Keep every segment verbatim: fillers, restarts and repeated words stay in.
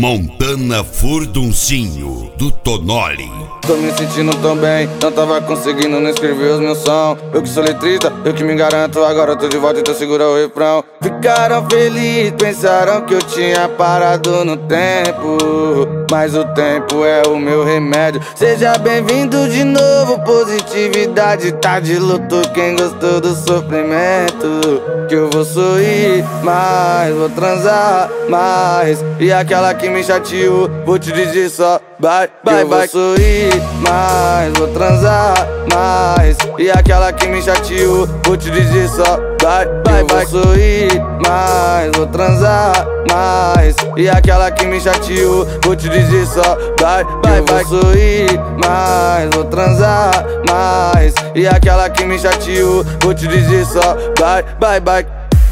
Montana Furduncinho, do Tonoli. Tô me sentindo tão bem, não tava conseguindo nem escrever os meus sons. Eu que sou letrista, eu que me garanto, agora tô de volta, então segura o refrão. Ficaram felizes, pensaram que eu tinha parado no tempo, mas o tempo é o meu remédio. Seja bem-vindo de novo, positividade tá de luto. Quem gostou do sofrimento, que eu vou sorrir mais, vou transar mais. E aquela que me chateou, vou te dizer só bye, bye, bye. Vou sorrir mais, vou transar mais. E aquela que me chateou, vou te dizer só bye, bye, bye. Vou sorrir mais, vou transar mais. E aquela que me chateou, vou te dizer só bye, bye, bye. Vou sorrir mais, vou transar mais. E aquela que me chateou, vou te dizer só bye, bye, bye.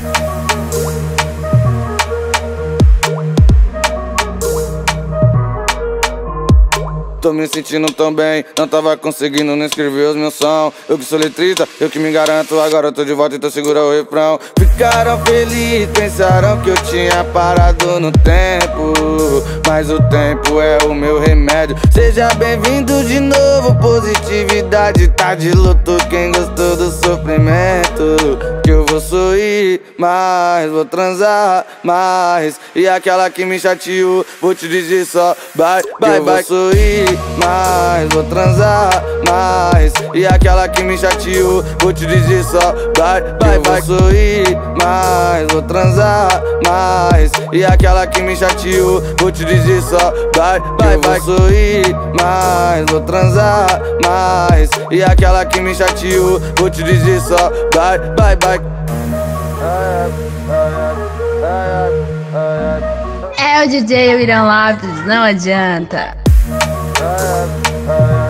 Tô me sentindo tão bem, não tava conseguindo nem escrever os meus sons. Eu que sou letrista, eu que me garanto, agora eu tô de volta, então segura o refrão. Ficaram felizes, pensaram que eu tinha parado no tempo, mas o tempo é o meu remédio. Seja bem-vindo de novo, positividade tá de luto. Quem gostou do sofrimento, que eu vou sorrir mais, vou transar mais. E aquela que me chateou, vou te dizer só bye, bye, bye. Vou sorrir mais, vou transar mais. E aquela que me chateou, vou te dizer só bye, bye, bye. Vou sorrir mais, vou transar mais. E aquela que me chateou, vou te dizer só bye, bye, bye. Vou sorrir mais, vou transar mais. E aquela que me chateou, vou te dizer só bye, bye, bye. É o D J William Lopes, não adianta. Ah, ah, ah.